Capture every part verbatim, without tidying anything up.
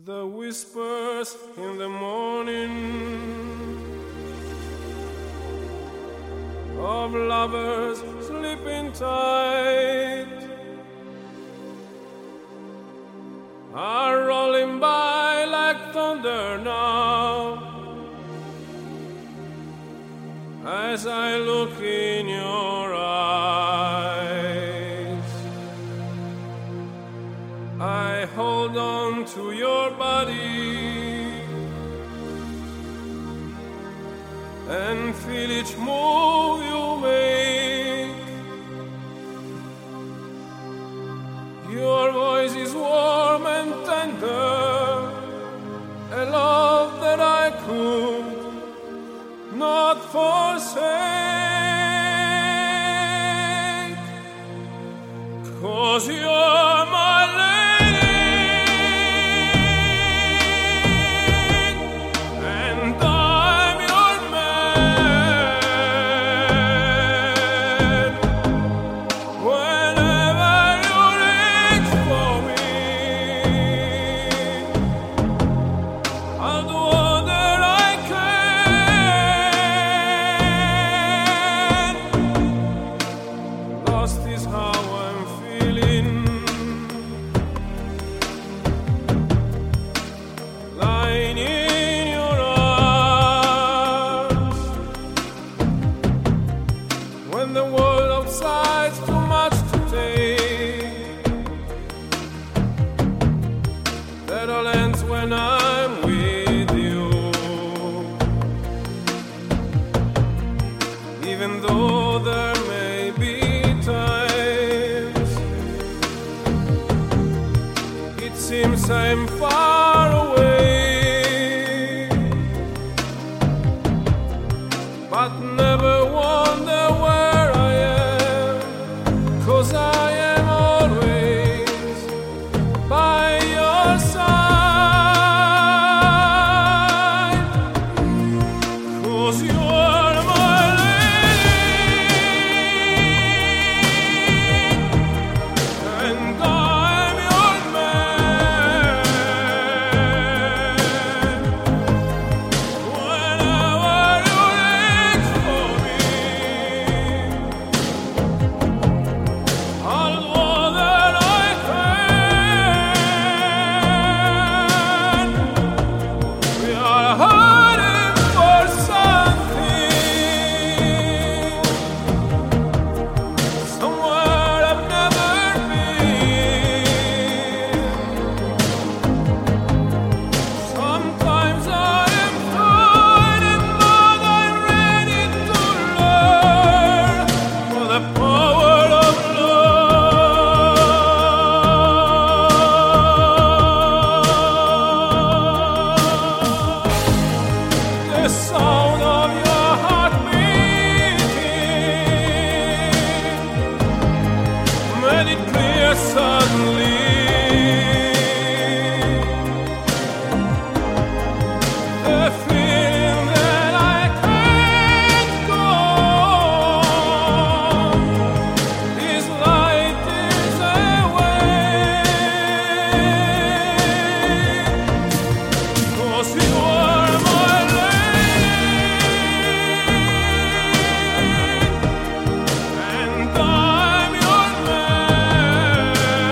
The whispers in the morning of lovers sleeping tight are rolling by like thunder now as I look in your eyes. I hold on to your body and feel each move you make. Your voice is warm and tender, a love that I could not forsake, 'cause you're my lady. When the world outside's too much to take, that all ends when I'm with you. Even though there may be times it seems I'm far away, but never wonder where I am, 'cause I am always by your side, 'cause you're my lady and I'm your man. Whenever you reach for me, I'll do all that I can. We are hiding for something, somewhere I've never been. Sometimes I am frightened, but I'm ready to learn for the power of love. The sound of your heart beating made it clear suddenly. The feeling that I can't go on, this light is away, 'cause you are my lady and I'm your man.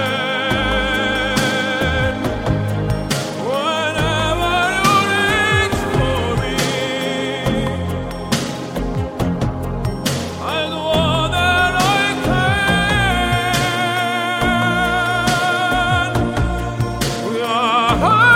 Whenever you reach for me, I'll do all that I can. We are